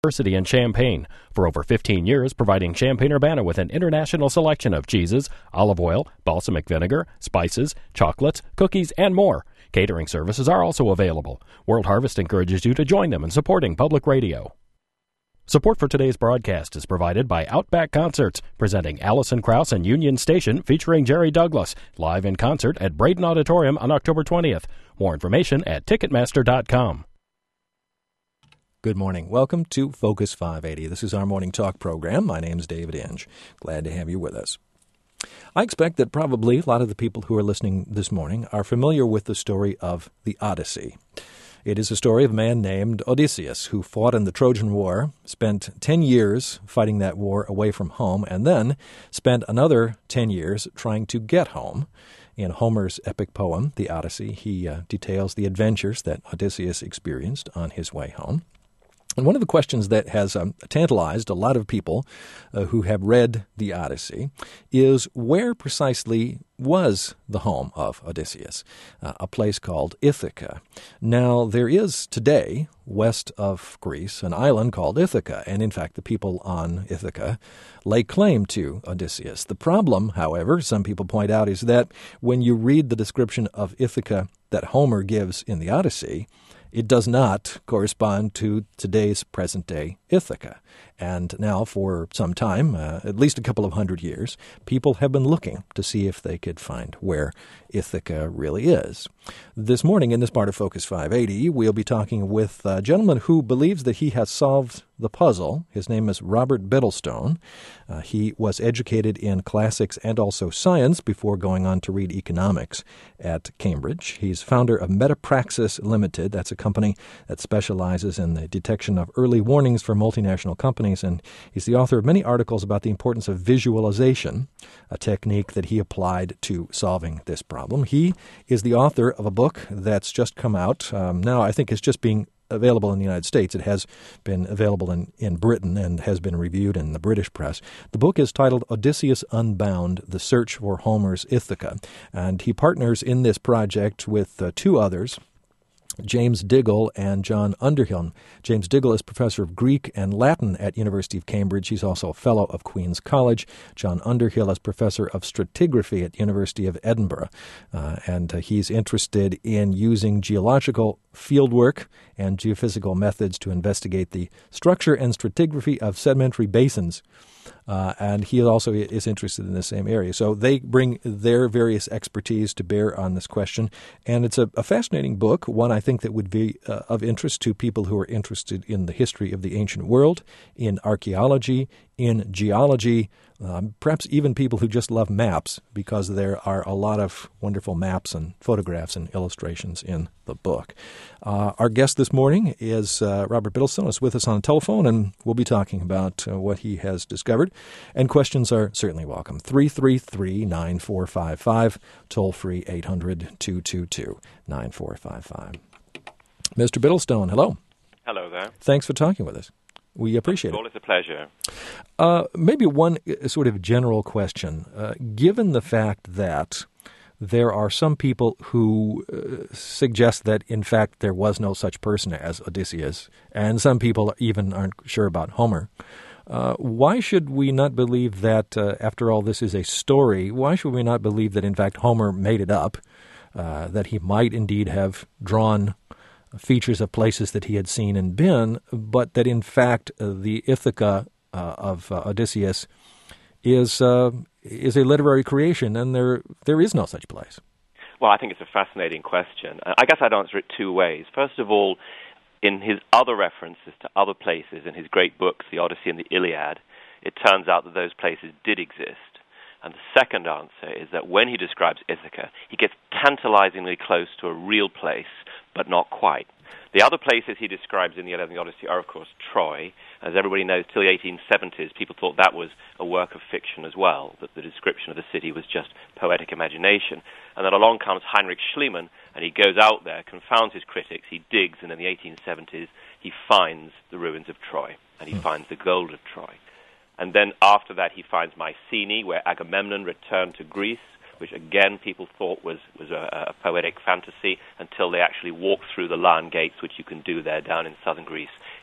University in Champaign. For over 15 years, providing Champaign-Urbana with an international selection of cheeses, olive oil, balsamic vinegar, spices, chocolates, cookies, and more. Catering services are also available. World Harvest encourages you to join them in supporting public radio. Support for today's broadcast is provided by Outback Concerts, presenting Alison Krauss and Union Station featuring Jerry Douglas, live in concert at Braden Auditorium on October 20th. More information at Ticketmaster.com. Good morning. Welcome to Focus 580. This is our morning talk program. My name is David Inge. Glad to have you with us. I expect that probably a lot of the people who are listening this morning are familiar with the story of the Odyssey. It is a story of a man named Odysseus who fought in the Trojan War, spent 10 years fighting that war away from home, and then spent another 10 years trying to get home. In Homer's epic poem, The Odyssey, he details the adventures that Odysseus experienced on his way home. And one of the questions that has tantalized a lot of people who have read the Odyssey is where precisely was the home of Odysseus, a place called Ithaca. Now, there is today, west of Greece, an island called Ithaca, and in fact the people on Ithaca lay claim to Odysseus. The problem, however, some people point out, is that when you read the description of Ithaca that Homer gives in the Odyssey, it does not correspond to today's present-day Ithaca. And now, for some time, at least a couple of hundred years, people have been looking to see if they could find where Ithaca really is. This morning, in this part of Focus 580, we'll be talking with a gentleman who believes that he has solved the puzzle. His name is Robert Bittlestone. He was educated in classics and also science before going on to read economics at Cambridge. He's founder of Metapraxis Limited. That's a company that specializes in the detection of early warnings for multinational companies, and he's the author of many articles about the importance of visualization, a technique that he applied to solving this problem. He is the author of a book that's just come out. Now I think it's just being available in the United States. It has been available in Britain and has been reviewed in the British press. The book is titled Odysseus Unbound, The Search for Homer's Ithaca, and he partners in this project with two others, James Diggle and John Underhill. James Diggle is professor of Greek and Latin at University of Cambridge. He's also a fellow of Queen's College. John Underhill is professor of stratigraphy at University of Edinburgh, and he's interested in using geological fieldwork and geophysical methods to investigate the structure and stratigraphy of sedimentary basins. And he also is interested in the same area. So they bring their various expertise to bear on this question. And it's a fascinating book, one I think that would be of interest to people who are interested in the history of the ancient world, in archaeology, in geology, perhaps even people who just love maps, because there are a lot of wonderful maps and photographs and illustrations in the book. Our guest this morning is Robert Bittlestone. Is with us on the telephone, and we'll be talking about what he has discovered. And questions are certainly welcome. 333-9455, toll-free 800-222-9455. Mr. Bittlestone, hello. Hello there. Thanks for talking with us. We appreciate it. It's a pleasure. Maybe one sort of general question. Given the fact that there are some people who suggest that, in fact, there was no such person as Odysseus, and some people even aren't sure about Homer, why should we not believe that, after all, this is a story? Why should we not believe that, in fact, Homer made it up, that he might indeed have drawn features of places that he had seen and been, but that in fact the Ithaca of Odysseus is a literary creation, and there is no such place? Well, I think it's a fascinating question. I guess I'd answer it two ways. First of all, in his other references to other places in his great books, the Odyssey and the Iliad, it turns out that those places did exist. And the second answer is that when he describes Ithaca, he gets tantalizingly close to a real place, but not quite. The other places he describes in the Iliad and the Odyssey are, of course, Troy. As everybody knows, till the 1870s, people thought that was a work of fiction as well, that the description of the city was just poetic imagination. And then along comes Heinrich Schliemann, and he goes out there, confounds his critics, he digs, and in the 1870s, he finds the ruins of Troy, and he finds the gold of Troy. And then after that, he finds Mycenae, where Agamemnon returned to Greece, which again people thought was a poetic fantasy until they actually walked through the Lion Gates, which you can do there down in southern Greece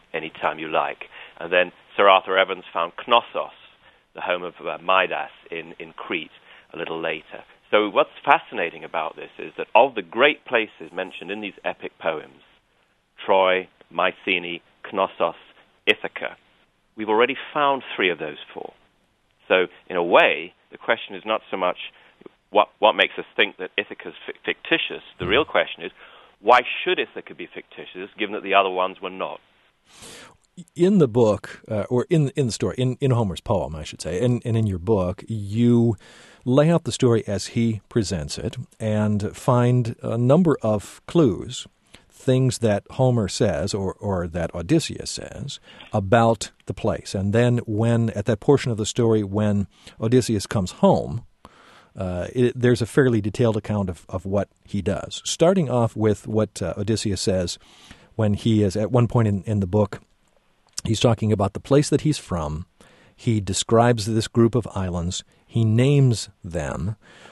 anytime you like. And then Sir Arthur Evans found Knossos, the home of Midas in Crete, a little later. So what's fascinating about this is that of the great places mentioned in these epic poems, Troy, Mycenae, Knossos, Ithaca, we've already found 3 of those 4. So in a way, the question is not so much what makes us think that Ithaca's fictitious. The real question is, why should Ithaca be fictitious, given that the other ones were not? In the book, or in the story, in Homer's poem, I should say, and in your book, you lay out the story as he presents it and find a number of clues, things that Homer says or that Odysseus says about the place. And then at that portion of the story when Odysseus comes home, there's a fairly detailed account of what he does, starting off with what Odysseus says when he is, at one point in the book, he's talking about the place that he's from. He describes this group of islands. He names them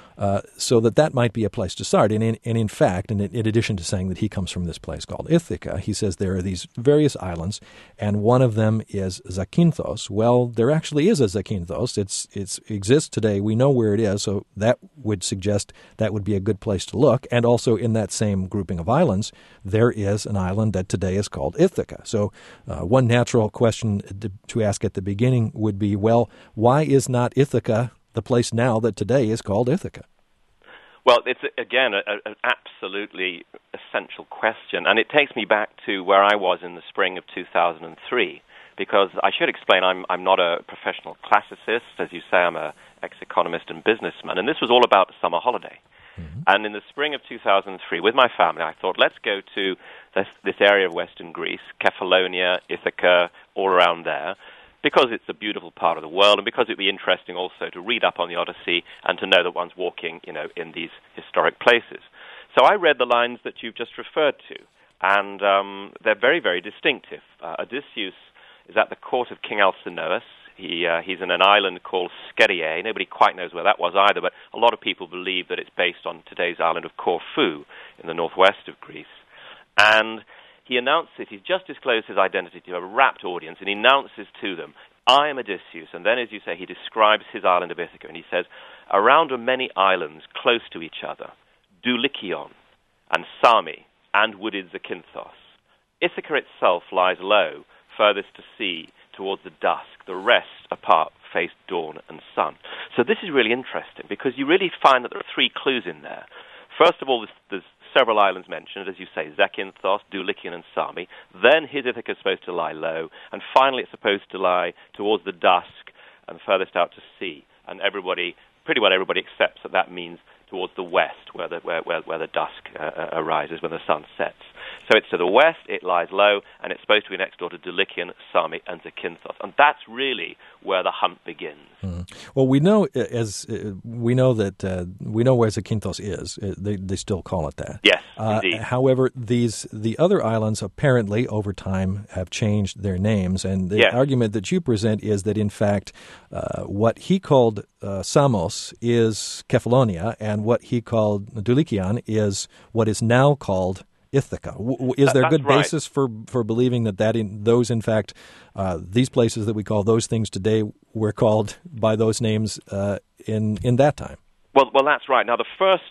so that might be a place to start. And in fact, in addition to saying that he comes from this place called Ithaca, he says there are these various islands, and one of them is Zakynthos. Well, there actually is a Zakynthos. It exists today. We know where it is, so that would suggest that would be a good place to look. And also in that same grouping of islands, there is an island that today is called Ithaca. So one natural question to ask at the beginning would be, well, why is not Ithaca the place now that today is called Ithaca? Well, it's, again, an absolutely essential question, and it takes me back to where I was in the spring of 2003, because I should explain I'm not a professional classicist. As you say, I'm an ex-economist and businessman, and this was all about the summer holiday. Mm-hmm. And in the spring of 2003, with my family, I thought, let's go to this area of western Greece, Kefalonia, Ithaca, all around there, because it's a beautiful part of the world, and because it'd be interesting also to read up on the Odyssey and to know that one's walking, in these historic places. So I read the lines that you've just referred to, and they're very, very distinctive. Odysseus is at the court of King Alcinous. He's in an island called Scheria. Nobody quite knows where that was either, but a lot of people believe that it's based on today's island of Corfu in the northwest of Greece. And he announces, he's just disclosed his identity to a rapt audience, and he announces to them, I am Odysseus. And then, as you say, he describes his island of Ithaca, and he says, around are many islands close to each other, Dulichion and Sami and wooded Zakynthos. Ithaca itself lies low, furthest to sea, towards the dusk. The rest apart face dawn and sun. So this is really interesting, because you really find that there are 3 clues in there. First of all, there's several islands mentioned, as you say, Zakynthos, Dulichion, and Sami. Then his Ithaca is supposed to lie low, and finally it's supposed to lie towards the dusk and furthest out to sea. And pretty well everybody accepts that means towards the west, where the dusk arises, when the sun sets. So it's to the west, it lies low, and it's supposed to be next door to Dulichion, Sami, and Zakynthos. And that's really where the hunt begins. Mm. Well, we know we know where Zakynthos is. They still call it that. Yes, indeed. However, the other islands apparently over time have changed their names, and the argument that you present is that in fact what he called Samos is Kefalonia, and what he called Dulichion is what is now called Ithaca. Is there a good basis for believing in fact, these places that we call those things today were called by those names in that time? Well, that's right. Now,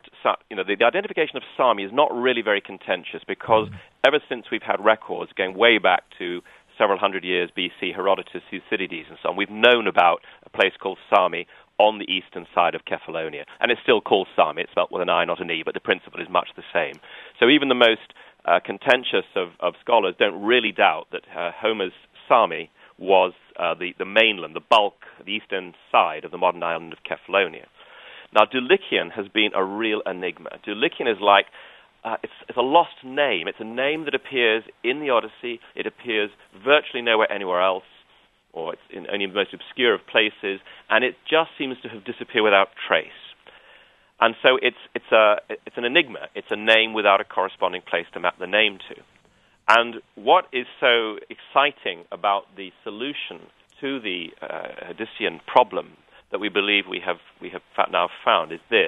the identification of Sami is not really very contentious, because ever since we've had records going way back to several hundred years BC, Herodotus, Thucydides, and so on, we've known about a place called Sami on the eastern side of Kefalonia. And it's still called Sami. It's spelled with an I, not an E, but the principle is much the same. So even the most contentious of scholars don't really doubt that Homer's Sami was the mainland, the bulk, the eastern side of the modern island of Kefalonia. Now, Dulichion has been a real enigma. Dulichion is like, it's a lost name. It's a name that appears in the Odyssey. It appears virtually nowhere anywhere else, or it's in only the most obscure of places, and it just seems to have disappeared without trace. And so it's an enigma. It's a name without a corresponding place to map the name to. And what is so exciting about the solution to the Odyssean problem that we believe we have now found is this: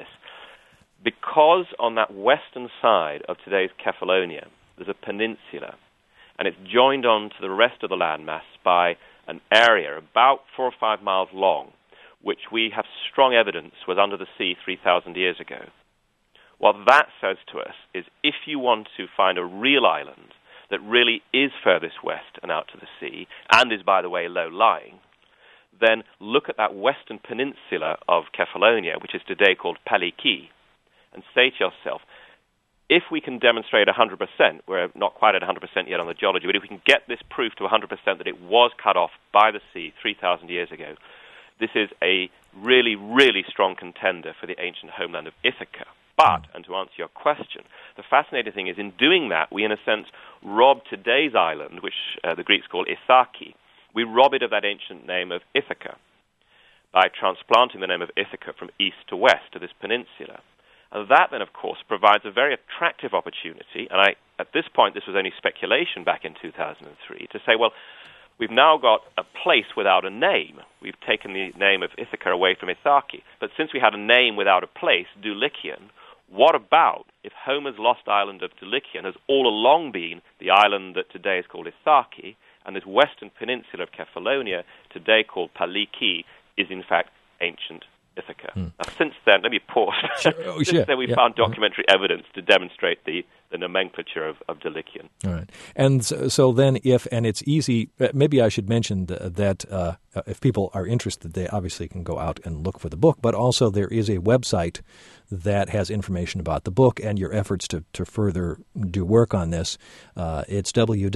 because on that western side of today's Kefalonia there's a peninsula, and it's joined on to the rest of the landmass by an area about 4 or 5 miles long, which we have strong evidence was under the sea 3,000 years ago. What that says to us is if you want to find a real island that really is furthest west and out to the sea, and is, by the way, low-lying, then look at that western peninsula of Kefalonia, which is today called Paliki, and say to yourself, if we can demonstrate 100%, we're not quite at 100% yet on the geology, but if we can get this proof to 100% that it was cut off by the sea 3,000 years ago, this is a really, really strong contender for the ancient homeland of Ithaca. But, and to answer your question, the fascinating thing is in doing that, we in a sense rob today's island, which the Greeks call Ithaki, we rob it of that ancient name of Ithaca by transplanting the name of Ithaca from east to west to this peninsula. And that then, of course, provides a very attractive opportunity, and at this point this was only speculation back in 2003, to say, well, we've now got a place without a name. We've taken the name of Ithaca away from Ithaki. But since we had a name without a place, Dulichion, what about if Homer's lost island of Dulichion has all along been the island that today is called Ithaki, and this western peninsula of Kefalonia, today called Paliki, is in fact ancient Ithaca. Now, since then, let me pause. Since then, we've found documentary evidence to demonstrate the nomenclature of Dulichion. All right. And so then and it's easy, maybe I should mention that if people are interested, they obviously can go out and look for the book, but also there is a website that has information about the book and your efforts to further do work on this. It's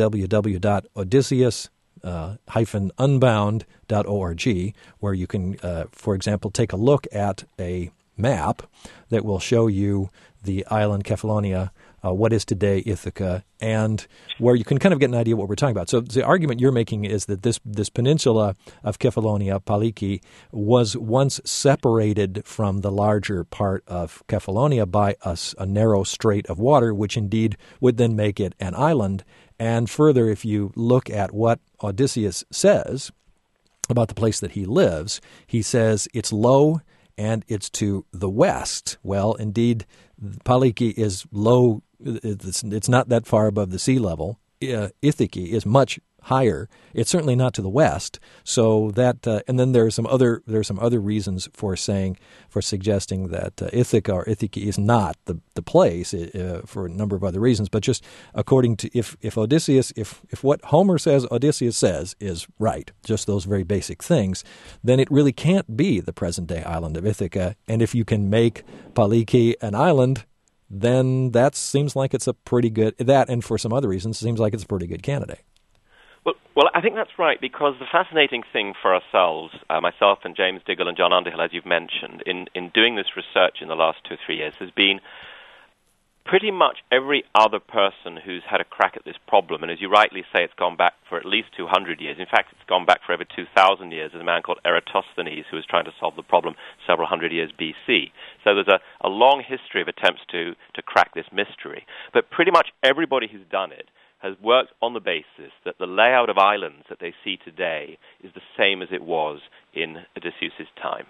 www.odysseus-unbound.org, where you can, for example, take a look at a map that will show you the island Kefalonia, what is today Ithaca, and where you can kind of get an idea of what we're talking about. So the argument you're making is that this peninsula of Kefalonia, Paliki, was once separated from the larger part of Kefalonia by a narrow strait of water, which indeed would then make it an island. And further, if you look at what Odysseus says about the place that he lives, he says it's low and it's to the west. Well, indeed, Paliki is low. It's not that far above the sea level. Ithaki is much higher. It's certainly not to the west. So that, and then there are some other reasons for suggesting that Ithaca or Ithaki is not the place for a number of other reasons. But just according to if what Homer says Odysseus says is right, just those very basic things, then it really can't be the present day island of Ithaca. And if you can make Paliki an island, then that seems like it's a pretty good, and for some other reasons, seems like it's a pretty good candidate. Well, I think that's right, because the fascinating thing for ourselves, myself and James Diggle and John Underhill, as you've mentioned, in doing this research in the last 2 or 3 years, has been pretty much every other person who's had a crack at this problem, and as you rightly say, it's gone back for at least 200 years. In fact, it's gone back for over 2,000 years. There's a man called Eratosthenes who was trying to solve the problem several hundred years BC. So there's a long history of attempts to crack this mystery. But pretty much everybody who's done it has worked on the basis that the layout of islands that they see today is the same as it was in Odysseus' time.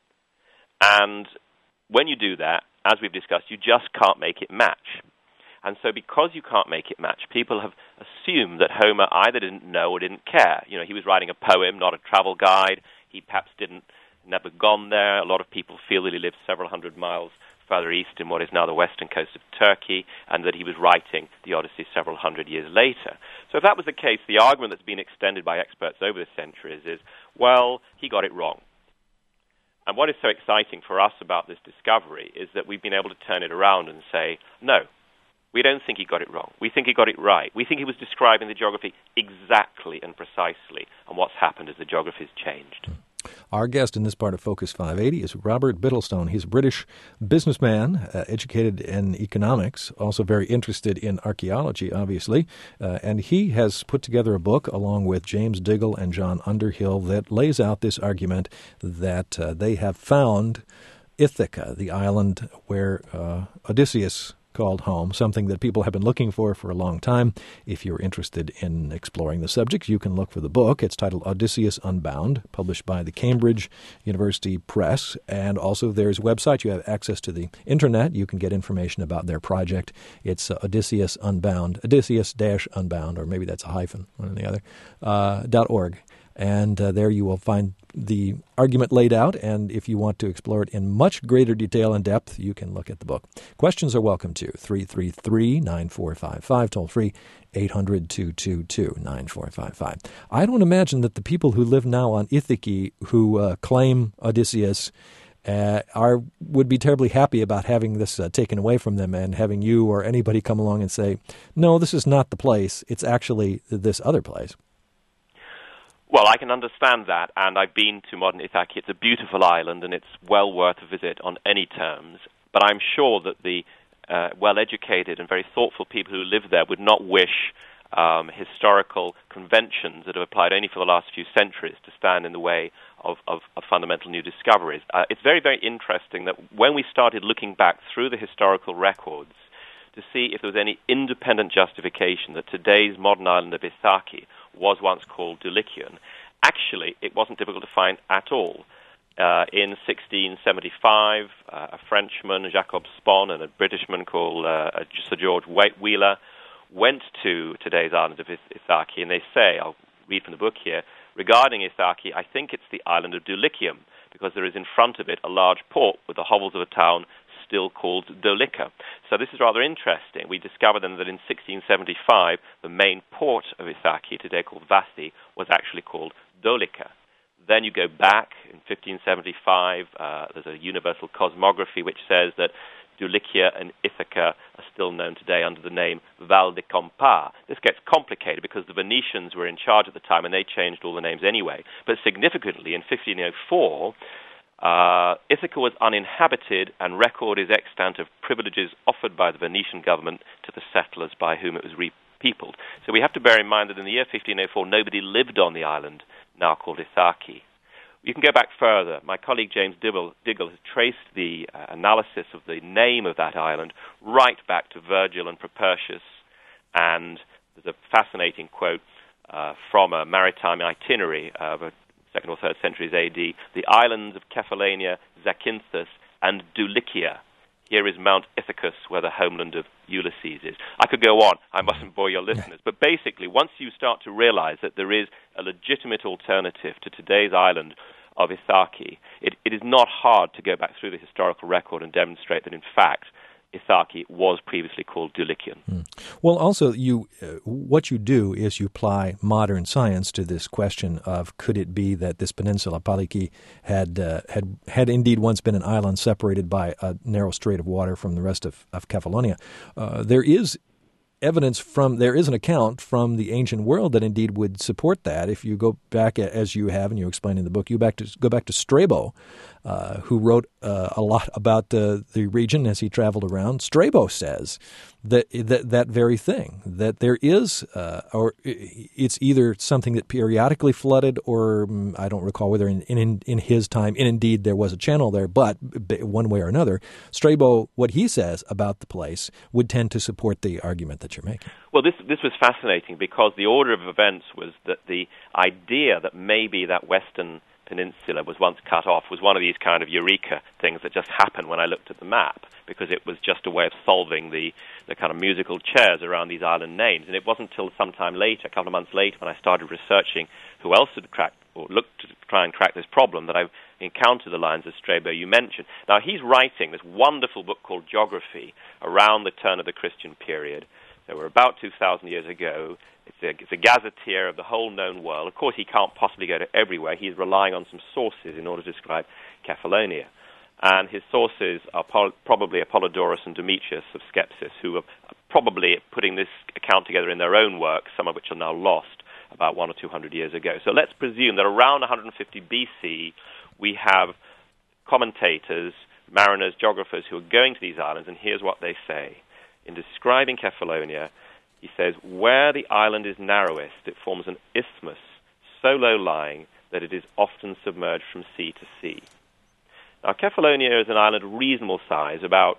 And when you do that, as we've discussed, you just can't make it match. And so because you can't make it match, people have assumed that Homer either didn't know or didn't care. You know, he was writing a poem, not a travel guide. He perhaps never gone there. A lot of people feel that he lived several hundred miles further east in what is now the western coast of Turkey, and that he was writing the Odyssey several hundred years later. So if that was the case, the argument that's been extended by experts over the centuries is, well, he got it wrong. And what is so exciting for us about this discovery is that we've been able to turn it around and say, no, we don't think he got it wrong. We think he got it right. We think he was describing the geography exactly and precisely, and what's happened is the geography's changed. Our guest in this part of Focus 580 is Robert Bittlestone. He's a British businessman, educated in economics, also very interested in archaeology, obviously, and he has put together a book along with James Diggle and John Underhill that lays out this argument that they have found Ithaca, the island where Odysseus called home, something that people have been looking for a long time. If you're interested in exploring the subject, you can look for the book. It's titled Odysseus Unbound, published by the Cambridge University Press. And also there's a website. You have access to the internet. You can get information about their project. It's Odysseus Unbound, Odysseus-Unbound, or maybe that's a hyphen, one or the other, .org. And there you will find the argument laid out, and if you want to explore it in much greater detail and depth, you can look at the book. Questions are welcome to 333-9455, toll free 800-222-9455. I don't imagine that the people who live now on Ithaki who claim Odysseus would be terribly happy about having this taken away from them and having you or anybody come along and say, no, this is not the place, it's actually this other place. Well, I can understand that, and I've been to modern Ithaki. It's a beautiful island, and it's well worth a visit on any terms. But I'm sure that the well-educated and very thoughtful people who live there would not wish historical conventions that have applied only for the last few centuries to stand in the way of fundamental new discoveries. It's very, very interesting that when we started looking back through the historical records to see if there was any independent justification that today's modern island of Ithaki was once called Dulichion, actually it wasn't difficult to find at all. In 1675, a Frenchman, Jacob Spon, and a Britishman called Sir George Wheeler went to today's island of Ithaki, and they say, I'll read from the book here, regarding Ithaki, I think it's the island of Dulichium, because there is in front of it a large port with the hovels of a town still called Dolicha. So this is rather interesting. We discovered then that in 1675, the main port of Ithaki, today called Vasti, was actually called Dolicha. Then you go back in 1575, there's a universal cosmography which says that Dulichia and Ithaca are still known today under the name Val di Compa. This gets complicated because the Venetians were in charge at the time and they changed all the names anyway. But significantly, in 1504, Ithaca was uninhabited, and record is extant of privileges offered by the Venetian government to the settlers by whom it was repeopled. So we have to bear in mind that in the year 1504, nobody lived on the island, now called Ithaki. You can go back further. My colleague James Diggle has traced the analysis of the name of that island right back to Virgil and Propertius, and there's a fascinating quote from a maritime itinerary of a 2nd or 3rd centuries AD, the islands of Cephallenia, Zacynthus, and Dulichia. Here is Mount Ithacus, where the homeland of Ulysses is. I could go on. I mustn't bore your listeners. But basically, once you start to realize that there is a legitimate alternative to today's island of Ithaki, it is not hard to go back through the historical record and demonstrate that, in fact, Ithaki was previously called Dulichion. Well, also, what you do is you apply modern science to this question of could it be that this peninsula, Paliki, had indeed once been an island separated by a narrow strait of water from the rest of Cephalonia. There is an account from the ancient world that indeed would support that. If you go back, as you have and you explain in the book, go back to Strabo, who wrote a lot about the region as he traveled around. Strabo says that very thing, that there is, or it's either something that periodically flooded, or I don't recall whether in his time, and indeed there was a channel there, but one way or another, Strabo, what he says about the place would tend to support the argument that you're making. Well, this was fascinating because the order of events was that the idea that maybe that western peninsula was once cut off was one of these kind of eureka things that just happened when I looked at the map, because it was just a way of solving the kind of musical chairs around these island names. And it wasn't until sometime later, a couple of months later, when I started researching who else had cracked or looked to try and crack this problem, that I encountered the lines of Strabo you mentioned. Now, he's writing this wonderful book called Geography around the turn of the Christian period. So we're about 2,000 years ago. It's a gazetteer of the whole known world. Of course, he can't possibly go to everywhere. He's relying on some sources in order to describe Cephalonia. And his sources are probably Apollodorus and Demetrius of Skepsis, who are probably putting this account together in their own works, some of which are now lost, about 100 or 200 years ago. So let's presume that around 150 BC, we have commentators, mariners, geographers who are going to these islands, and here's what they say. In describing Cephalonia, he says, where the island is narrowest, it forms an isthmus so low-lying that it is often submerged from sea to sea. Now, Cephalonia is an island of reasonable size, about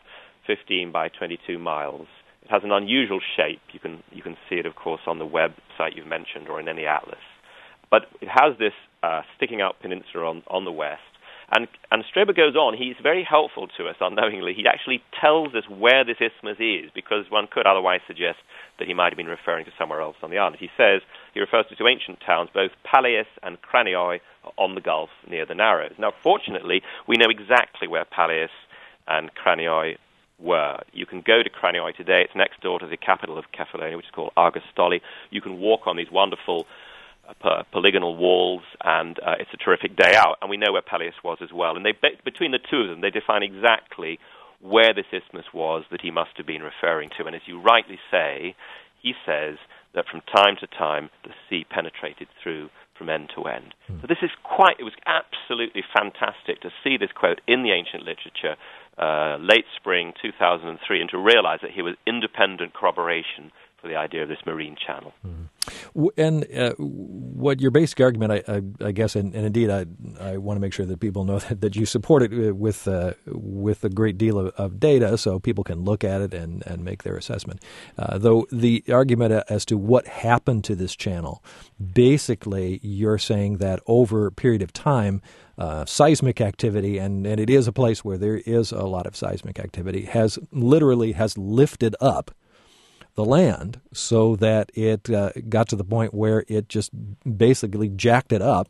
15 by 22 miles. It has an unusual shape. You can see it, of course, on the website you've mentioned or in any atlas. But it has this sticking out peninsula on the west. And Strabo goes on. He's very helpful to us unknowingly. He actually tells us where this isthmus is, because one could otherwise suggest that he might have been referring to somewhere else on the island. He refers to two ancient towns, both Paleis and Cranioi, on the Gulf near the Narrows. Now, fortunately, we know exactly where Paleis and Cranioi were. You can go to Cranioi today. It's next door to the capital of Kefalonia, which is called Argostoli. You can walk on these wonderful polygonal walls, and it's a terrific day out. And we know where Peleus was as well. And between the two of them, they define exactly where this isthmus was that he must have been referring to. And as you rightly say, he says that from time to time the sea penetrated through from end to end. So this is it was absolutely fantastic to see this quote in the ancient literature late spring 2003, and to realize that here was independent corroboration for the idea of this marine channel. And what your basic argument, I guess, and indeed I want to make sure that people know that you support it with a great deal of data so people can look at it and make their assessment. Though the argument as to what happened to this channel, basically you're saying that over a period of time, seismic activity, and it is a place where there is a lot of seismic activity, has lifted up the land so that it got to the point where it just basically jacked it up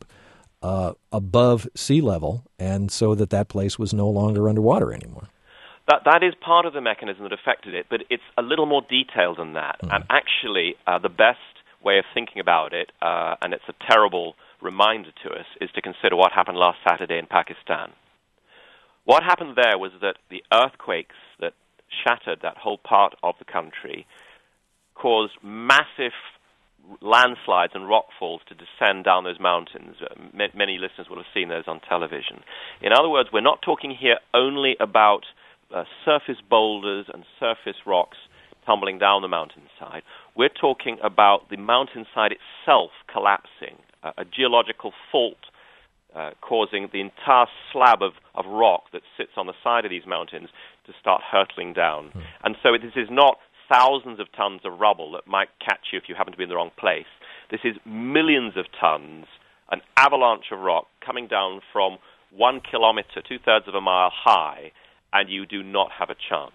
above sea level, and so that place was no longer underwater anymore. That is part of the mechanism that affected it, but it's a little more detailed than that. And actually, the best way of thinking about it, and it's a terrible reminder to us, is to consider what happened last Saturday in Pakistan. What happened there was that the earthquakes that shattered that whole part of the country caused massive landslides and rockfalls to descend down those mountains. Many listeners will have seen those on television. In other words, we're not talking here only about surface boulders and surface rocks tumbling down the mountainside. We're talking about the mountainside itself collapsing, a geological fault causing the entire slab of rock that sits on the side of these mountains to start hurtling down. And so this is not thousands of tons of rubble that might catch you if you happen to be in the wrong place. This is millions of tons, an avalanche of rock coming down from 1 kilometer, 2/3 of a mile high, and you do not have a chance.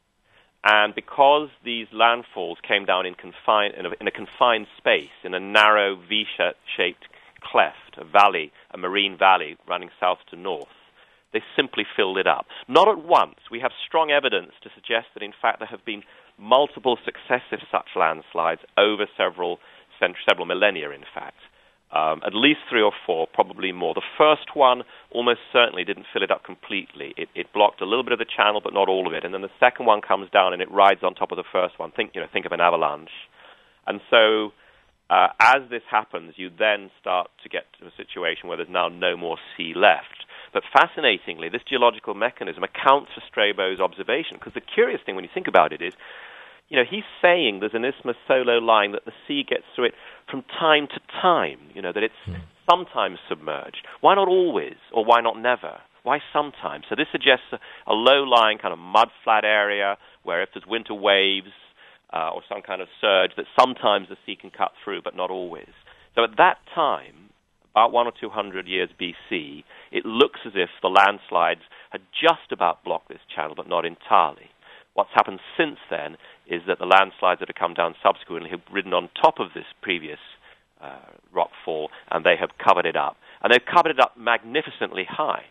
And because these landfalls came down in a confined space, in a narrow V-shaped cleft, a valley, a marine valley running south to north, they simply filled it up. Not at once. We have strong evidence to suggest that, in fact, there have been multiple successive such landslides over several millennia, in fact. At least 3 or 4, probably more. The first one almost certainly didn't fill it up completely. It blocked a little bit of the channel, but not all of it. And then the second one comes down and it rides on top of the first one. Think of an avalanche. And so as this happens, you then start to get to a situation where there's now no more sea left. But fascinatingly, this geological mechanism accounts for Strabo's observation, because the curious thing when you think about it is, he's saying there's an isthmus so low-lying that the sea gets through it from time to time, that it's sometimes submerged. Why not always, or why not never? Why sometimes? So this suggests a low-lying kind of mud-flat area where if there's winter waves or some kind of surge, that sometimes the sea can cut through, but not always. So at that time, about 100 or 200 years BC, it looks as if the landslides had just about blocked this channel, but not entirely. What's happened since then is that the landslides that have come down subsequently have ridden on top of this previous rockfall, and they have covered it up. And they've covered it up magnificently high.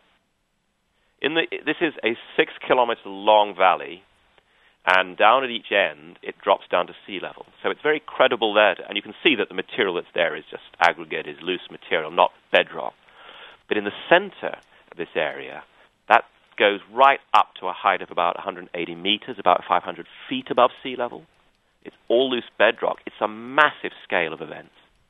This is a 6-kilometer long valley, and down at each end, it drops down to sea level. So it's very credible there, and you can see that the material that's there is just aggregated, loose material, not bedrock. But in the center of this area, that goes right up to a height of about 180 meters, about 500 feet above sea level. It's all loose bedrock. It's a massive scale of events.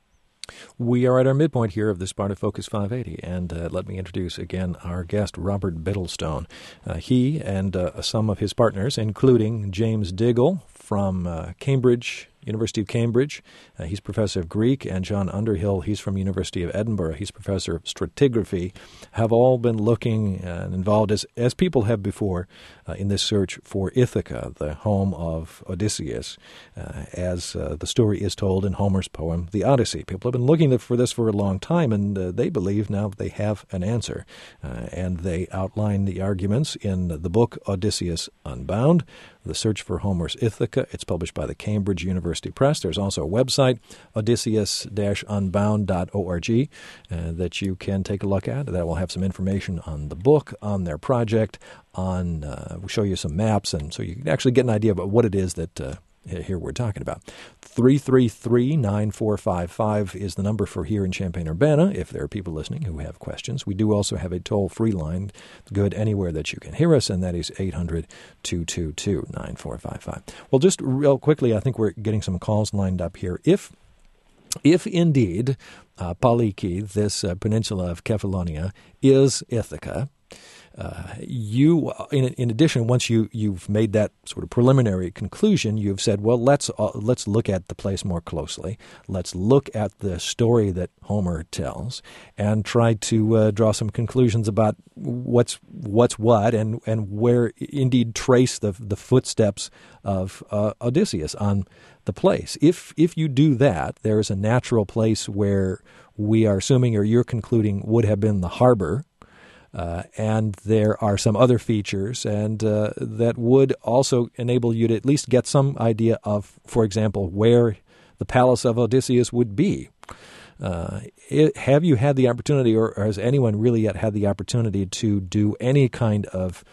We are at our midpoint here of this part of Focus 580, and let me introduce again our guest, Robert Bittlestone. He and some of his partners, including James Diggle from Cambridge, University of Cambridge. He's professor of Greek, and John Underhill, he's from University of Edinburgh. He's professor of stratigraphy, have all been looking and involved, as people have before, in this search for Ithaca, the home of Odysseus, as the story is told in Homer's poem, The Odyssey. People have been looking for this for a long time, and they believe now they have an answer. And they outline the arguments in the book Odysseus Unbound, The Search for Homer's Ithaca. It's published by the Cambridge University Press. There's also a website, odysseus-unbound.org, that you can take a look at. That will have some information on the book, on their project, we'll show you some maps, and so you can actually get an idea about what it is that here we're talking about. 333-9455 is the number for here in Champaign-Urbana if there are people listening who have questions. We do also have a toll-free line, good anywhere that you can hear us, and that is 800-222-9455. Well, just real quickly, I think we're getting some calls lined up here. If indeed Paliki, this peninsula of Kephallonia, is Ithaca, you, in addition, once you've made that sort of preliminary conclusion, you've said, well, let's look at the place more closely. Let's look at the story that Homer tells and try to draw some conclusions about what's what and where indeed trace the footsteps of Odysseus on the place. If you do that, there is a natural place where we are assuming, or you're concluding, would have been the harbor. And there are some other features, and that would also enable you to at least get some idea of, for example, where the palace of Odysseus would be. Have you had the opportunity, or has anyone really yet had the opportunity to do any kind of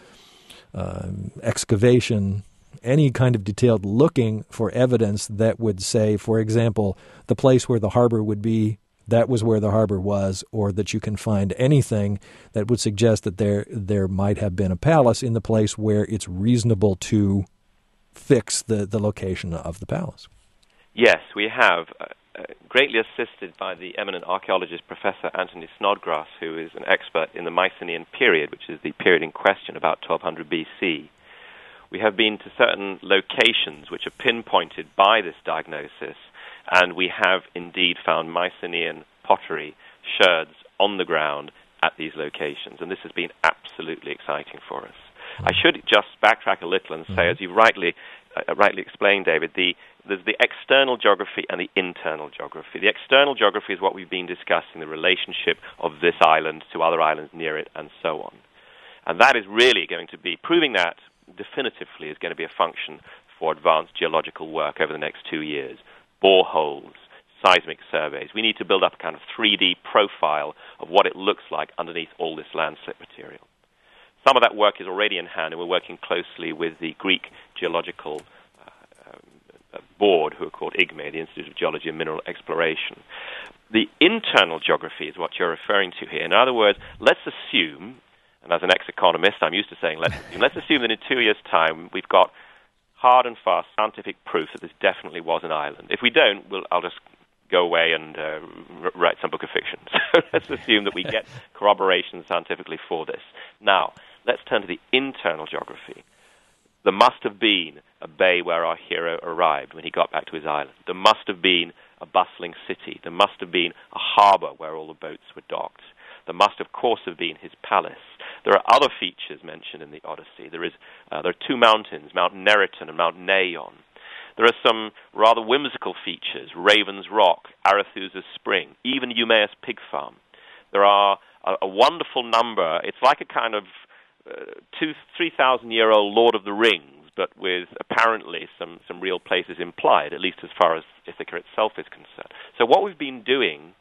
excavation, any kind of detailed looking for evidence that would say, for example, the place where the harbor would be, that was where the harbor was, or that you can find anything that would suggest that there might have been a palace in the place where it's reasonable to fix the location of the palace? Yes, we have, greatly assisted by the eminent archaeologist Professor Anthony Snodgrass, who is an expert in the Mycenaean period, which is the period in question, about 1200 BC. We have been to certain locations which are pinpointed by this diagnosis, and we have indeed found Mycenaean pottery, sherds on the ground at these locations, and this has been absolutely exciting for us. I should just backtrack a little and say, as you rightly explained, David, there's the external geography and the internal geography. The external geography is what we've been discussing, the relationship of this island to other islands near it, and so on. And that is really going to be, proving that definitively is going to be a function for advanced geological work over the next 2 years. Boreholes, seismic surveys. We need to build up a kind of 3D profile of what it looks like underneath all this landslip material. Some of that work is already in hand, and we're working closely with the Greek Geological Board, who are called IGME, the Institute of Geology and Mineral Exploration. The internal geography is what you're referring to here. In other words, let's assume, and as an ex-economist, I'm used to saying let's assume that in 2 years' time we've got hard and fast scientific proof that this definitely was an island. If we don't, I'll just go away and write some book of fiction. So let's assume that we get corroboration scientifically for this. Now, let's turn to the internal geography. There must have been a bay where our hero arrived when he got back to his island. There must have been a bustling city. There must have been a harbor where all the boats were docked. There must, of course, have been his palace. There are other features mentioned in the Odyssey. There are two mountains, Mount Neriton and Mount Neion. There are some rather whimsical features, Raven's Rock, Arethusa's Spring, even Eumaeus Pig Farm. There are a wonderful number. It's like a kind of 3,000-year-old Lord of the Rings, but with apparently some real places implied, at least as far as Ithaca itself is concerned. So what we've been doing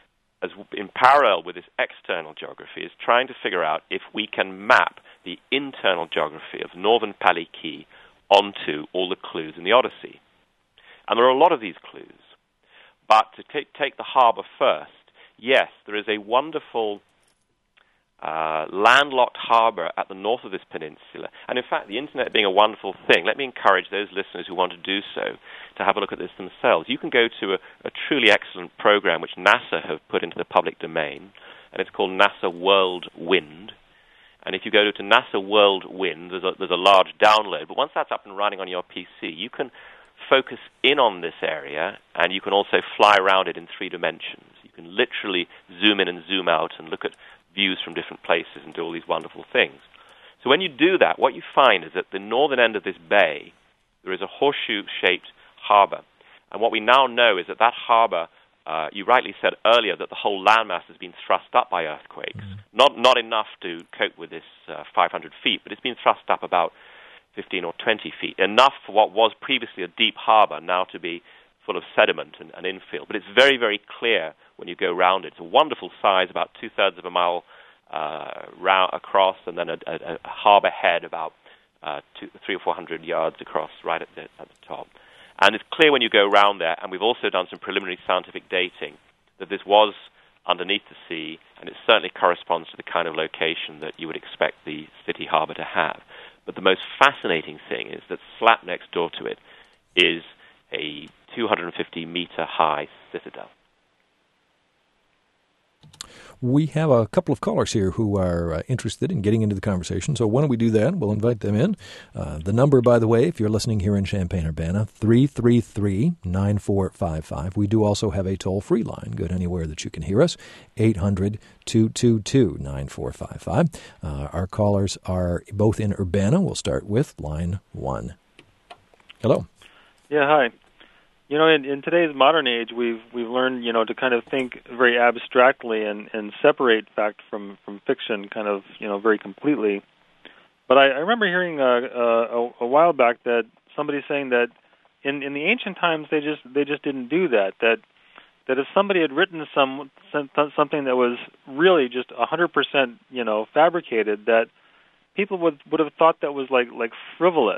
in parallel with this external geography is trying to figure out if we can map the internal geography of northern Paliki onto all the clues in the Odyssey. And there are a lot of these clues. But to take the harbor first, yes, there is a wonderful landlocked harbor at the north of this peninsula. And in fact, the internet being a wonderful thing, let me encourage those listeners who want to do so to have a look at this themselves. You can go to a truly excellent program which NASA have put into the public domain, and it's called NASA World Wind. And if you go to NASA World Wind, there's a large download. But once that's up and running on your PC, you can focus in on this area, and you can also fly around it in 3 dimensions. You can literally zoom in and zoom out and look at views from different places and do all these wonderful things. So when you do that, what you find is at the northern end of this bay, there is a horseshoe-shaped harbor. And what we now know is that that harbor, you rightly said earlier that the whole landmass has been thrust up by earthquakes. Not enough to cope with this 500 feet, but it's been thrust up about 15 or 20 feet, enough for what was previously a deep harbor now to be full of sediment and infill. But it's very, very clear when you go round it. It's a wonderful size, about 2/3 of a mile across, and then a harbor head about 300 or 400 yards across right at the top. And it's clear when you go around there, and we've also done some preliminary scientific dating, that this was underneath the sea, and it certainly corresponds to the kind of location that you would expect the city harbor to have. But the most fascinating thing is that slap next door to it is a 250-meter high citadel. We have a couple of callers here who are interested in getting into the conversation, so why don't we do that? We'll invite them in. The number, by the way, if you're listening here in Champaign-Urbana, 333-9455. We do also have a toll-free line. Good anywhere that you can hear us, 800-222-9455. Our callers are both in Urbana. We'll start with line 1. Hello. Yeah, hi. You know, in today's modern age, we've learned, to kind of think very abstractly and separate fact from fiction, kind of, very completely. But I remember hearing a while back that somebody saying that in the ancient times they just didn't do that. That if somebody had written something that was really just 100%, fabricated, that people would have thought that was like frivolous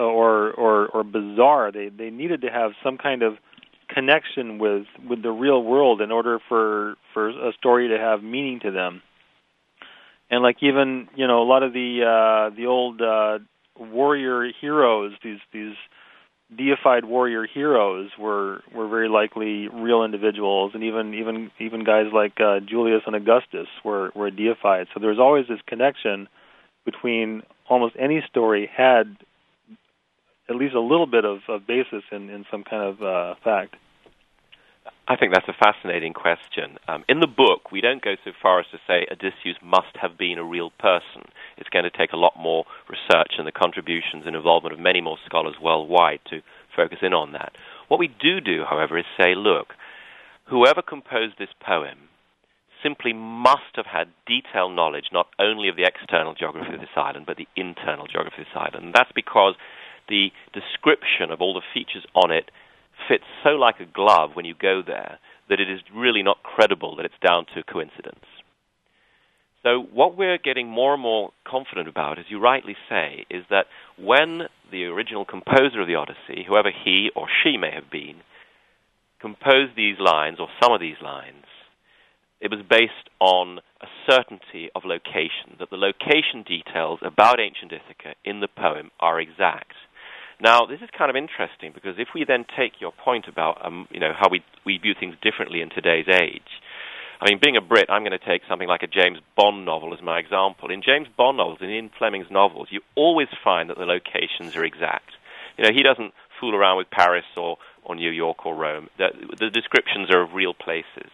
or bizarre. They needed to have some kind of connection with the real world in order for a story to have meaning to them. And like even a lot of the old warrior heroes, these deified warrior heroes were very likely real individuals, and even guys like Julius and Augustus were deified. So there's always this connection between almost any story had at least a little bit of basis in some kind of fact. I think that's a fascinating question. In the book, we don't go so far as to say Odysseus must have been a real person. It's going to take a lot more research and the contributions and involvement of many more scholars worldwide to focus in on that. What we do, however, is say, look, whoever composed this poem simply must have had detailed knowledge not only of the external geography of this island, but the internal geography of this island. And that's because the description of all the features on it fits so like a glove when you go there that it is really not credible that it's down to coincidence. So what we're getting more and more confident about, as you rightly say, is that when the original composer of the Odyssey, whoever he or she may have been, composed these lines, or some of these lines, it was based on a certainty of location, that the location details about ancient Ithaca in the poem are exact. Now, this is kind of interesting, because if we then take your point about how we view things differently in today's age, I mean, being a Brit, I'm going to take something like a James Bond novel as my example. In James Bond novels, in Ian Fleming's novels, you always find that the locations are exact. He doesn't fool around with Paris or New York or Rome. The descriptions are of real places.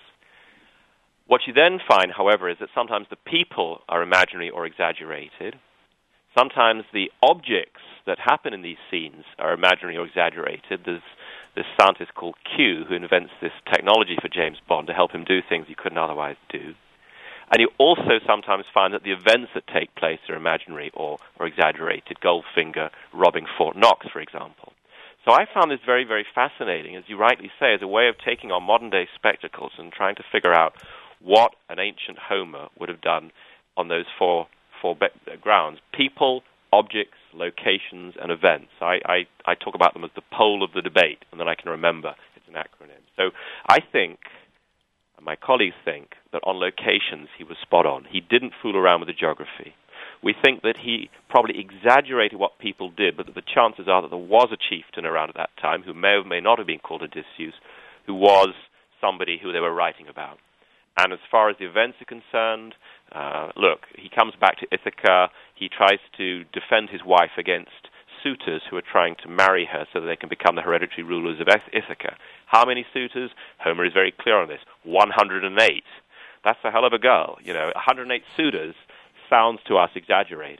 What you then find, however, is that sometimes the people are imaginary or exaggerated. Sometimes the objects that happen in these scenes are imaginary or exaggerated. There's this scientist called Q who invents this technology for James Bond to help him do things he couldn't otherwise do. And you also sometimes find that the events that take place are imaginary or exaggerated. Goldfinger robbing Fort Knox, for example. So I found this very, very fascinating, as you rightly say, as a way of taking our modern-day spectacles and trying to figure out what an ancient Homer would have done on those four grounds: people, objects, locations, and events. I talk about them as the pole of the debate, and then I can remember it's an acronym. So I think, and my colleagues think, that on locations he was spot on. He didn't fool around with the geography. We think that he probably exaggerated what people did, but that the chances are that there was a chieftain around at that time who may or may not have been called Odysseus, who was somebody who they were writing about. And as far as the events are concerned, look, he comes back to Ithaca. He tries to defend his wife against suitors who are trying to marry her so that they can become the hereditary rulers of Ithaca. How many suitors? Homer is very clear on this. 108. That's a hell of a girl. 108 suitors sounds to us exaggerated.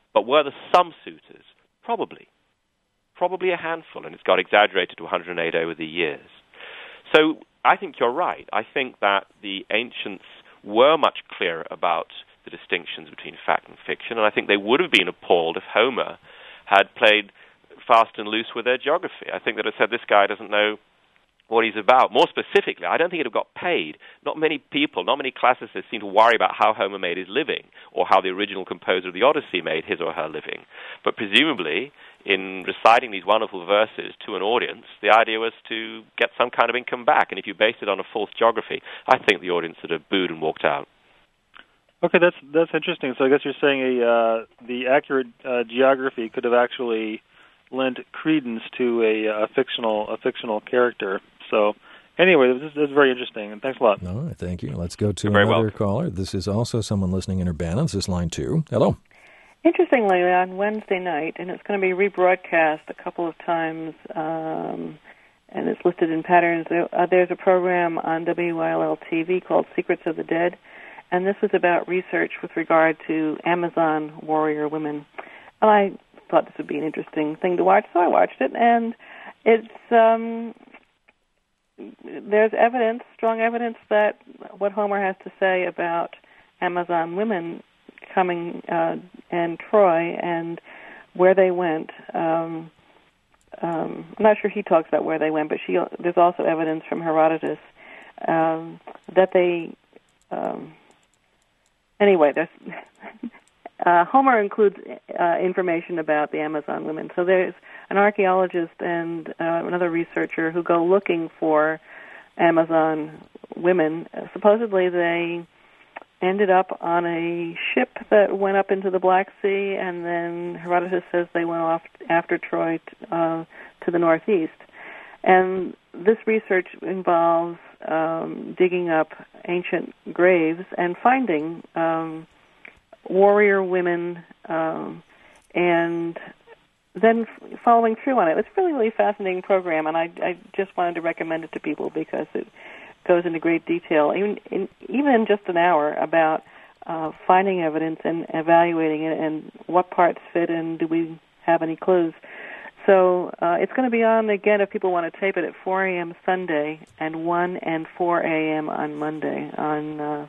But were there some suitors? Probably. Probably a handful, and it's got exaggerated to 108 over the years. So I think you're right. I think that the ancients were much clearer about the distinctions between fact and fiction, and I think they would have been appalled if Homer had played fast and loose with their geography. I think that it said, this guy doesn't know what he's about. More specifically, I don't think he'd have got paid. Not many people, not many classicists seem to worry about how Homer made his living or how the original composer of the Odyssey made his or her living. But presumably, in reciting these wonderful verses to an audience, the idea was to get some kind of income back. And if you based it on a false geography, I think the audience would have booed and walked out. Okay, that's interesting. So I guess you're saying the accurate geography could have actually lent credence to a fictional character. So anyway, this is very interesting, and thanks a lot. All right, thank you. Let's go to another caller. This is also someone listening in Urbana. This is line 2. Hello. Interestingly, on Wednesday night, and it's going to be rebroadcast a couple of times, and it's listed in patterns, there's a program on WYLL-TV called Secrets of the Dead, and this was about research with regard to Amazon warrior women. And I thought this would be an interesting thing to watch, so I watched it, and it's there's evidence, strong evidence, that what Homer has to say about Amazon women coming and Troy and where they went. I'm not sure he talks about where they went, but there's also evidence from Herodotus that they. Anyway, there's Homer includes information about the Amazon women. So there's an archaeologist and another researcher who go looking for Amazon women. Supposedly they ended up on a ship that went up into the Black Sea, and then Herodotus says they went off after Troy to the northeast. And this research involves digging up ancient graves and finding warrior women and then following through on it. It's a really, really fascinating program, and I just wanted to recommend it to people because it goes into great detail, even in just an hour, about finding evidence and evaluating it and what parts fit and do we have any clues. So it's going to be on, again, if people want to tape it, at 4 a.m. Sunday and 1 and 4 a.m. on Monday on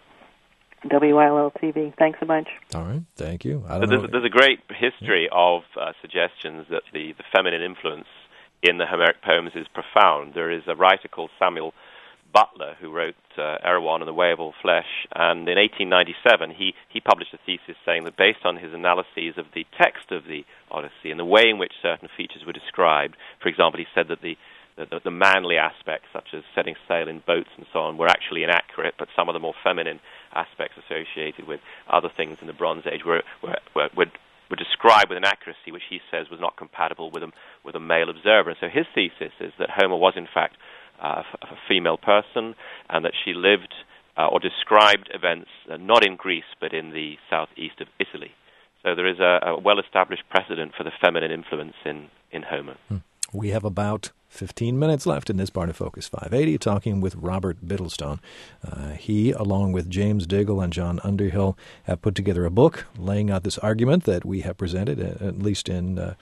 WYLL-TV. Thanks a bunch. All right, thank you. There's a great history of suggestions that the feminine influence in the Homeric poems is profound. There is a writer called Samuel Butler who wrote Erewhon and the Way of All Flesh, and in 1897 he published a thesis saying that based on his analyses of the text of the Odyssey and the way in which certain features were described, for example, he said that the manly aspects, such as setting sail in boats and so on, were actually inaccurate, but some of the more feminine aspects associated with other things in the Bronze Age were described with an accuracy which he says was not compatible with a male observer. And so his thesis is that Homer was in fact a female person, and that she lived or described events not in Greece but in the southeast of Italy. So there is a well-established precedent for the feminine influence in Homer. We have about 15 minutes left in this part of Focus 580, talking with Robert Bittlestone. He, along with James Diggle and John Underhill, have put together a book laying out this argument that we have presented, at least in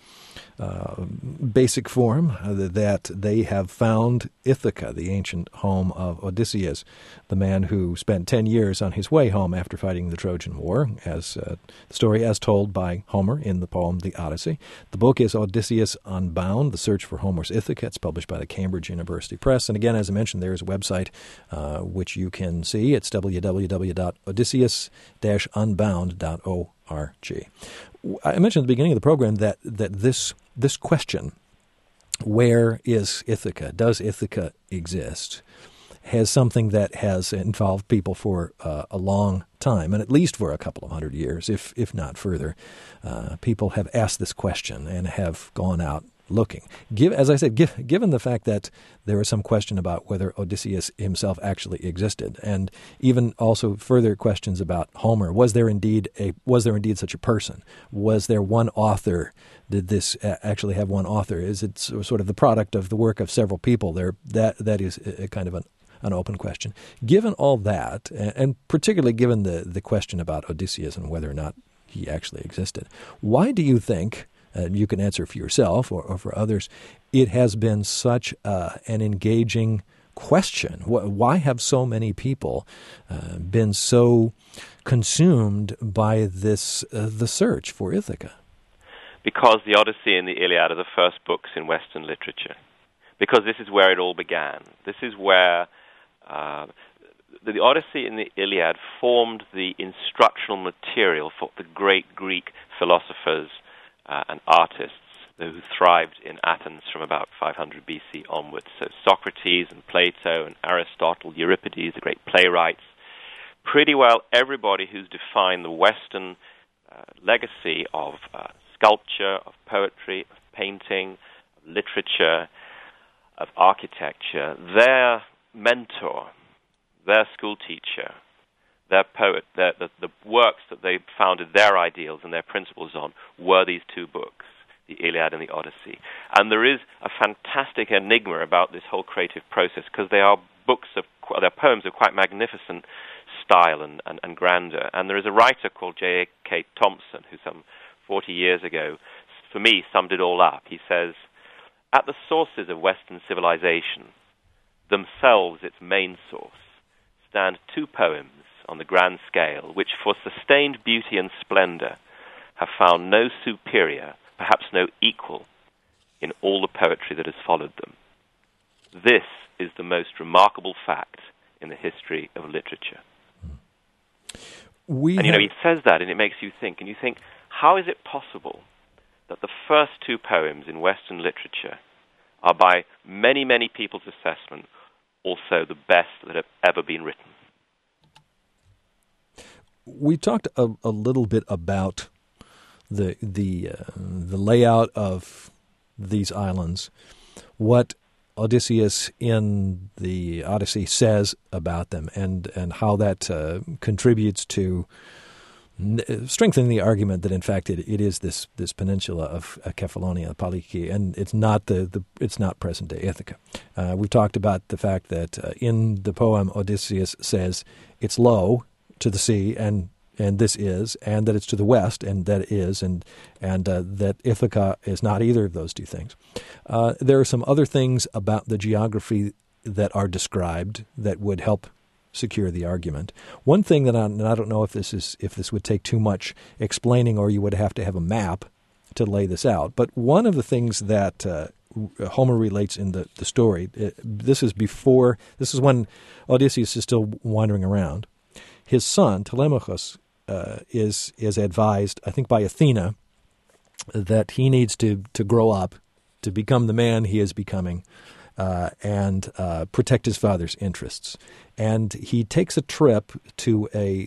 basic form, that they have found Ithaca, the ancient home of Odysseus, the man who spent 10 years on his way home after fighting the Trojan War, as the story as told by Homer in the poem The Odyssey. The book is Odysseus Unbound, The Search for Homer's Ithaca. It's published by the Cambridge University Press. And again, as I mentioned, there is a website which you can see. It's www.odysseus-unbound.org. I mentioned at the beginning of the program that this question, where is Ithaca, does Ithaca exist, has something that has involved people for a long time, and at least for a couple of hundred years, if not further. People have asked this question and have gone out looking. As I said, given the fact that there is some question about whether Odysseus himself actually existed, and even also further questions about Homer, was there indeed such a person? Was there one author? Did this actually have one author? Is it sort of the product of the work of several people? That is a kind of an open question. Given all that, and particularly given the question about Odysseus and whether or not he actually existed. Why do you think, you can answer for yourself or for others, it has been such an engaging question? Why have so many people been so consumed by this the search for Ithaca? Because the Odyssey and the Iliad are the first books in Western literature. Because this is where it all began. This is where the Odyssey and the Iliad formed the instructional material for the great Greek philosophers and artists who thrived in Athens from about 500 BC onwards. So Socrates and Plato and Aristotle, Euripides, the great playwrights, pretty well everybody who's defined the Western legacy of sculpture, of poetry, of painting, of literature, of architecture, their mentor, their school teacher, their poet, the works that they founded their ideals and their principles on were these two books, the Iliad and the Odyssey. And there is a fantastic enigma about this whole creative process, because they are they're poems of quite magnificent style and grandeur. And there is a writer called J.K. Thompson who some 40 years ago, for me, summed it all up. He says, "At the sources of Western civilization, themselves its main source, stand two poems on the grand scale, which for sustained beauty and splendor have found no superior, perhaps no equal, in all the poetry that has followed them. This is the most remarkable fact in the history of literature." He says that, and it makes you think, and you think, how is it possible that the first two poems in Western literature are, by many, many people's assessment, also the best that have ever been written? We talked a little bit about the layout of these islands, what Odysseus in the Odyssey says about them, and how that contributes to strengthening the argument that in fact it is this peninsula of Kephallonia, Paliki, and it's not present day Ithaca. We've talked about the fact that in the poem Odysseus says it's low to the sea, and this is, and that it's to the west, and that is, and that Ithaca is not either of those two things. There are some other things about the geography that are described that would help secure the argument. One thing that I don't know if this would take too much explaining, or you would have to have a map to lay this out, but one of the things that Homer relates in the story, this is when Odysseus is still wandering around. His son, Telemachus, is advised, I think by Athena, that he needs to grow up to become the man he is becoming, and protect his father's interests. And he takes a trip to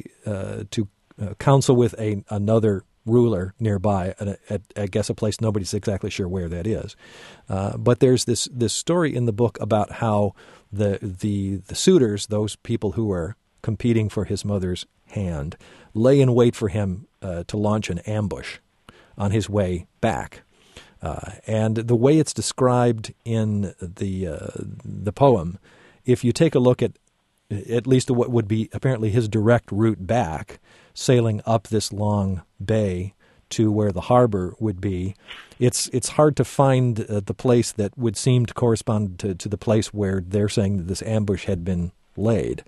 counsel with another ruler nearby, at I guess a place nobody's exactly sure where that is. But there's this story in the book about how the suitors, those people who are competing for his mother's hand, lay in wait for him to launch an ambush on his way back. And the way it's described in the poem, if you take a look at least what would be apparently his direct route back, sailing up this long bay to where the harbor would be, it's hard to find the place that would seem to correspond to the place where they're saying that this ambush had been laid.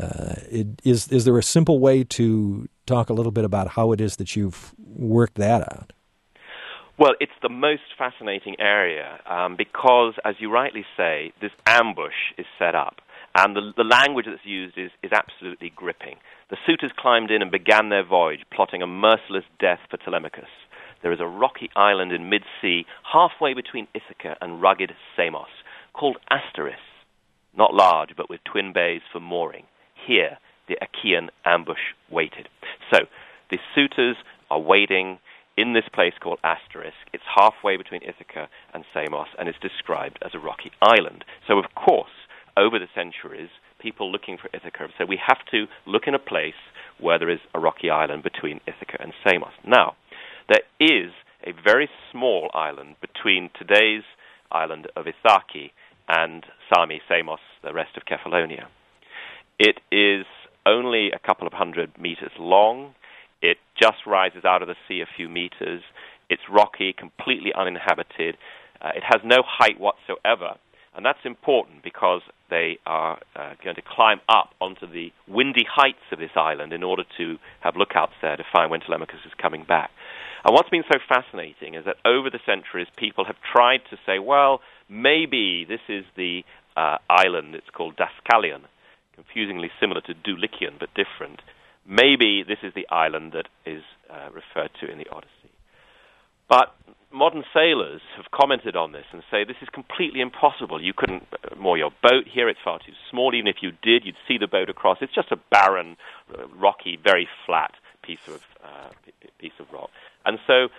Is there a simple way to talk a little bit about how it is that you've worked that out? Well, it's the most fascinating area because, as you rightly say, this ambush is set up. And the language that's used is absolutely gripping. The suitors climbed in and began their voyage, plotting a merciless death for Telemachus. There is a rocky island in mid-sea, halfway between Ithaca and rugged Samos, called Asteris. Not large, but with twin bays for mooring. Here, the Achaean ambush waited. So, the suitors are waiting in this place called Asterisk. It's halfway between Ithaca and Samos, and it's described as a rocky island. So, of course, over the centuries, people looking for Ithaca have said, we have to look in a place where there is a rocky island between Ithaca and Samos. Now, there is a very small island between today's island of Ithaki and Sami, Samos, the rest of Kephallonia. It is only a couple of 100 meters long. It just rises out of the sea a few meters. It's rocky, completely uninhabited. It has no height whatsoever. And that's important because they are going to climb up onto the windy heights of this island in order to have lookouts there to find when Telemachus is coming back. And what's been so fascinating is that over the centuries, people have tried to say, well, maybe this is the island, it's called Deucalion, confusingly similar to Dulichion, but different. Maybe this is the island that is referred to in the Odyssey. But modern sailors have commented on this and say this is completely impossible. You couldn't moor your boat here. It's far too small. Even if you did, you'd see the boat across. It's just a barren, rocky, very flat piece of rock. And so,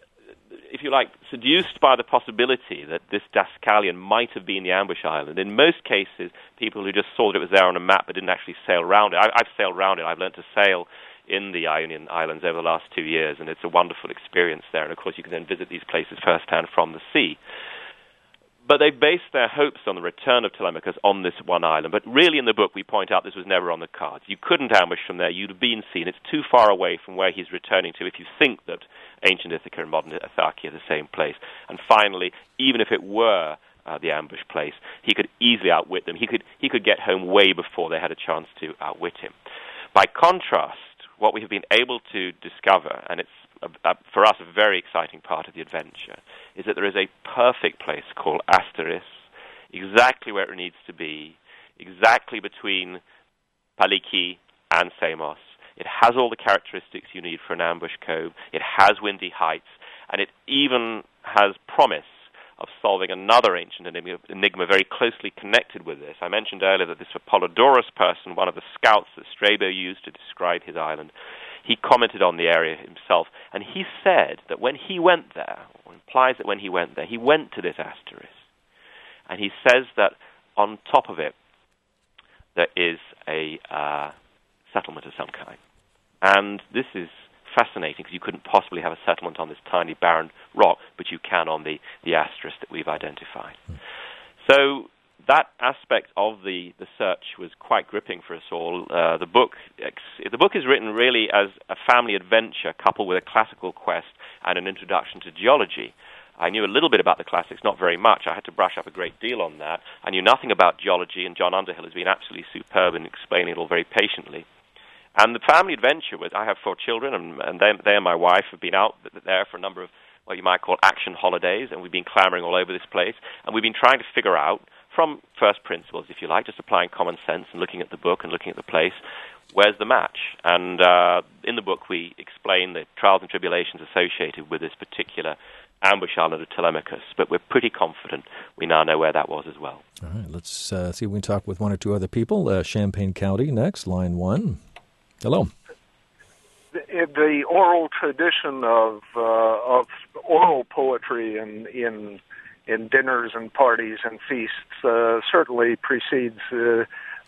if you like, seduced by the possibility that this Deucalion might have been the ambush island, in most cases, people who just saw that it was there on a map but didn't actually sail around it. I've sailed around it. I've learned to sail in the Ionian Islands over the last 2 years, and it's a wonderful experience there. And, of course, you can then visit these places firsthand from the sea. But they based their hopes on the return of Telemachus on this one island. But really in the book we point out this was never on the cards. You couldn't ambush from there. You'd have been seen. It's too far away from where he's returning to if you think that ancient Ithaca and modern Ithaca are the same place. And finally, even if it were the ambush place, he could easily outwit them. He could get home way before they had a chance to outwit him. By contrast, what we have been able to discover, and it's for us a very exciting part of the adventure, is that there is a perfect place called Asteris, exactly where it needs to be, exactly between Paliki and Samos. It has all the characteristics you need for an ambush cove. It has windy heights, and it even has promise of solving another ancient enigma very closely connected with this. I mentioned earlier that this Apollodorus person, one of the scouts that Strabo used to describe his island, he commented on the area himself, and he said that when he went there, or implies that when he went there, he went to this Asteris, and he says that on top of it there is a settlement of some kind. And this is fascinating because you couldn't possibly have a settlement on this tiny barren rock, but you can on the Asteris that we've identified. So that aspect of the search was quite gripping for us all. The book is written really as a family adventure coupled with a classical quest and an introduction to geology. I knew a little bit about the classics, not very much. I had to brush up a great deal on that. I knew nothing about geology, and John Underhill has been absolutely superb in explaining it all very patiently. And the family adventure was, I have 4 children, and they and my wife have been out there for a number of what you might call action holidays, and we've been clambering all over this place, and we've been trying to figure out, from first principles, if you like, just applying common sense and looking at the book and looking at the place, where's the match? And in the book we explain the trials and tribulations associated with this particular ambush island of Telemachus, but we're pretty confident we now know where that was as well. All right, let's see if we can talk with one or two other people. Champaign County next, line 1. Hello. The oral tradition of oral poetry in dinners and parties and feasts certainly precedes the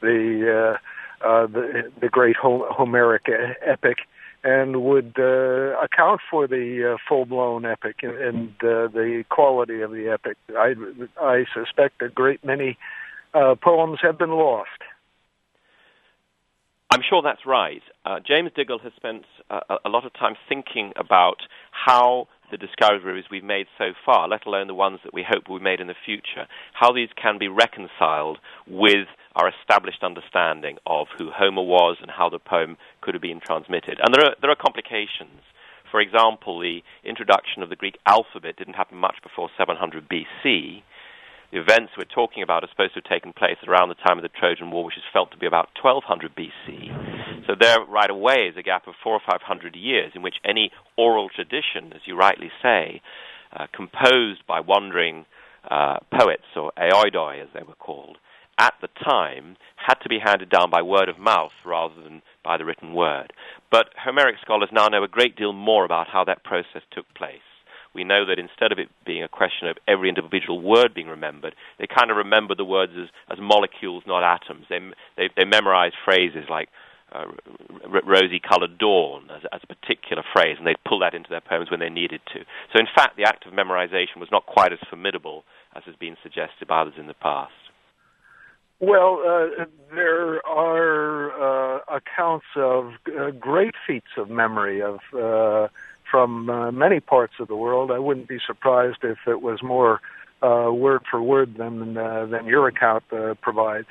great Homeric epic, and would account for the full-blown epic and the quality of the epic. I suspect a great many poems have been lost. I'm sure that's right. James Diggle has spent a lot of time thinking about how the discoveries we've made so far, let alone the ones that we hope will be made in the future, how these can be reconciled with our established understanding of who Homer was and how the poem could have been transmitted. And there are complications. For example, the introduction of the Greek alphabet didn't happen much before 700 BC. The events we're talking about are supposed to have taken place around the time of the Trojan War, which is felt to be about 1200 BC. So there, right away, is a gap of 400 or 500 years in which any oral tradition, as you rightly say, composed by wandering poets, or aoidoi, as they were called, at the time, had to be handed down by word of mouth rather than by the written word. But Homeric scholars now know a great deal more about how that process took place. We know that instead of it being a question of every individual word being remembered, they kind of remember the words as molecules, not atoms. They memorize phrases like rosy-colored dawn as a particular phrase, and they'd pull that into their poems when they needed to. So in fact, the act of memorization was not quite as formidable as has been suggested by others in the past. Well, there are accounts of great feats of memory from many parts of the world. I wouldn't be surprised if it was more word for word than your account provides.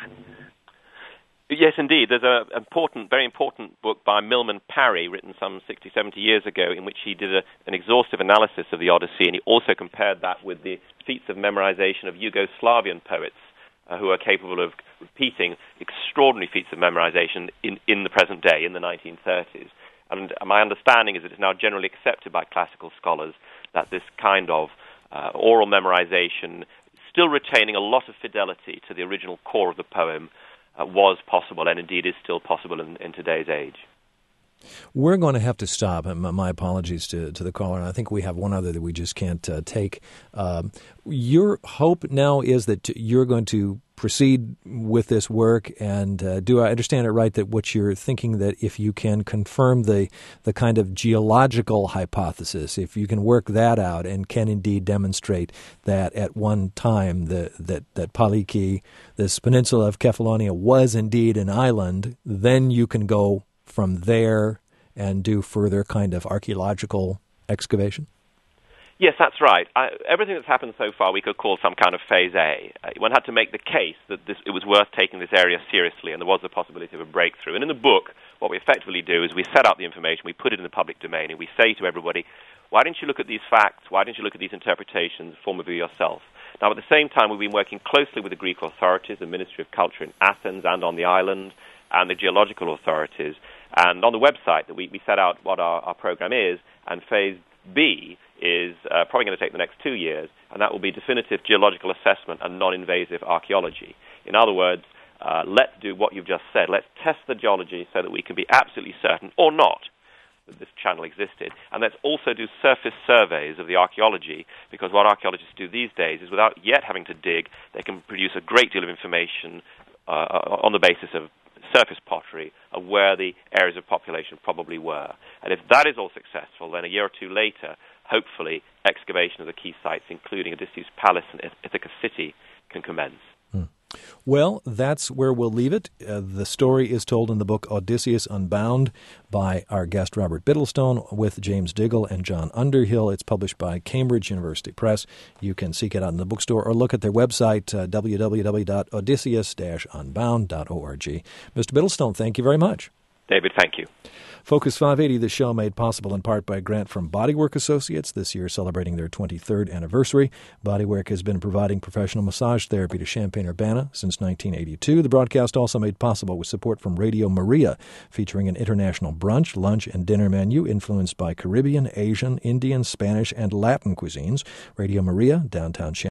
Yes, indeed. There's a very important book by Milman Parry, written some 60, 70 years ago, in which he did an exhaustive analysis of the Odyssey, and he also compared that with the feats of memorization of Yugoslavian poets who are capable of repeating extraordinary feats of memorization in the present day, in the 1930s. And my understanding is that it's now generally accepted by classical scholars that this kind of oral memorization, still retaining a lot of fidelity to the original core of the poem, was possible, and indeed is still possible in today's age. We're going to have to stop. My apologies to the caller, and I think we have one other that we just can't take. Your hope now is that you're going to proceed with this work, and do I understand it right that what you're thinking, that if you can confirm the kind of geological hypothesis, if you can work that out and can indeed demonstrate that at one time that Paliki, this peninsula of Kefalonia, was indeed an island, then you can go from there and do further kind of archaeological excavation? Yes, that's right. Everything that's happened so far we could call some kind of phase A. One had to make the case that it was worth taking this area seriously, and there was the possibility of a breakthrough. And in the book, what we effectively do is we set out the information, we put it in the public domain, and we say to everybody, why didn't you look at these facts? Why didn't you look at these interpretations? Form a view yourself. Now, at the same time, we've been working closely with the Greek authorities, the Ministry of Culture in Athens and on the island, and the geological authorities. And on the website, that we set out what our program is, and phase B is probably going to take the next 2 years, and that will be definitive geological assessment and non-invasive archaeology. In other words, let's do what you've just said. Let's test the geology so that we can be absolutely certain, or not, that this channel existed. And let's also do surface surveys of the archaeology, because what archaeologists do these days is, without yet having to dig, they can produce a great deal of information on the basis of surface pottery of where the areas of population probably were. And if that is all successful, then a year or two later, hopefully, excavation of the key sites, including Odysseus Palace and Ithaca City, can commence. Well, that's where we'll leave it. The story is told in the book Odysseus Unbound by our guest Robert Biddlestone with James Diggle and John Underhill. It's published by Cambridge University Press. You can seek it out in the bookstore or look at their website, www.odysseus-unbound.org. Mr. Biddlestone, thank you very much. David, thank you. Focus 580, the show made possible in part by a grant from Bodywork Associates, this year celebrating their 23rd anniversary. Bodywork has been providing professional massage therapy to Champaign-Urbana since 1982. The broadcast also made possible with support from Radio Maria, featuring an international brunch, lunch, and dinner menu influenced by Caribbean, Asian, Indian, Spanish, and Latin cuisines. Radio Maria, downtown Champaign.